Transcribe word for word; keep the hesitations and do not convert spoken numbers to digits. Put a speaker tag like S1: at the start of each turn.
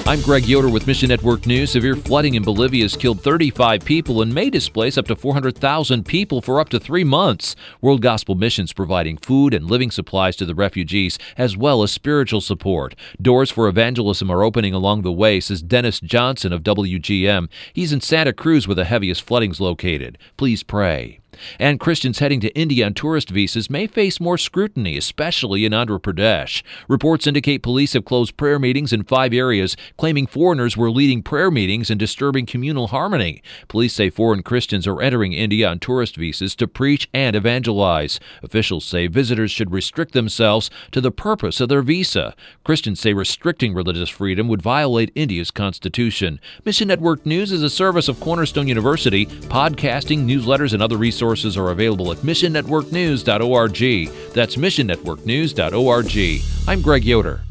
S1: I'm Greg Yoder with Mission Network News. Severe flooding in Bolivia has killed thirty-five people and may displace up to four hundred thousand people for up to three months. World Gospel Missions providing food and living supplies to the refugees, as well as spiritual support. Doors for evangelism are opening along the way, says Dennis Johnson of W G M. He's in Santa Cruz where the heaviest flooding's located. Please pray. And Christians heading to India on tourist visas may face more scrutiny, especially in Andhra Pradesh. Reports indicate police have closed prayer meetings in five areas, claiming foreigners were leading prayer meetings and disturbing communal harmony. Police say foreign Christians are entering India on tourist visas to preach and evangelize. Officials say visitors should restrict themselves to the purpose of their visa. Christians say restricting religious freedom would violate India's constitution. Mission Network News is a service of Cornerstone University. Podcasting, newsletters, and other resources are available at mission network news dot org. That's mission network news dot org. I'm Greg Yoder.